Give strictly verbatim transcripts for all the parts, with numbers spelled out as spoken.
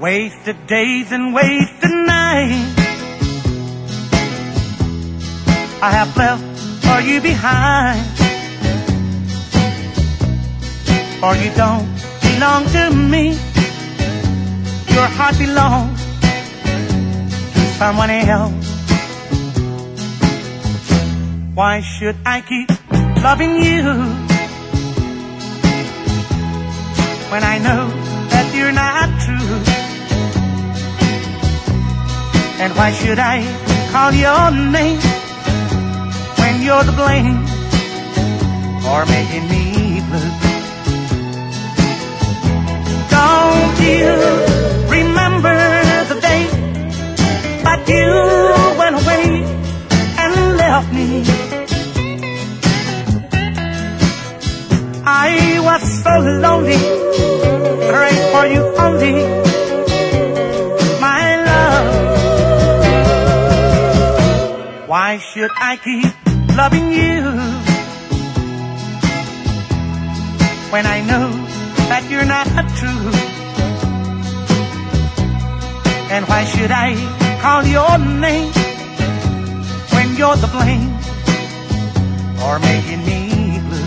Wasted days and wasted nights I have left for you behind. For you don't belong to me. Your heart belongs to someone else. Why should I keep loving you when I know that you're not true? And why should I call your name when you're to blame for making me blue? Don't you remember the day that you went away and left me? I was so lonely, praying for you only, my love. Why should I keep loving you when I know that you're not true? And why should I call your name when you're to blame for making me blue?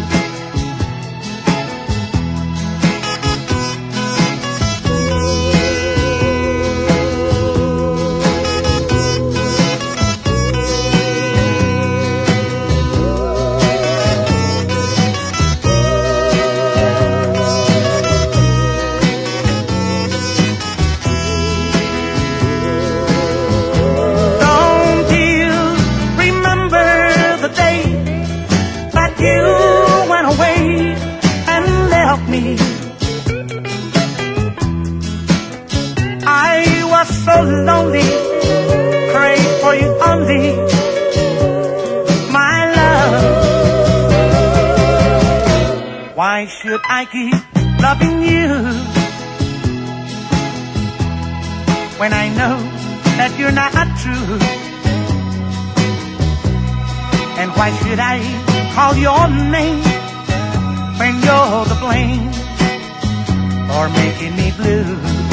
I was so lonely, prayed for you only, my love. Why should I keep loving you when I know that you're not true? And why should I call your name when you're to blame for making me blue?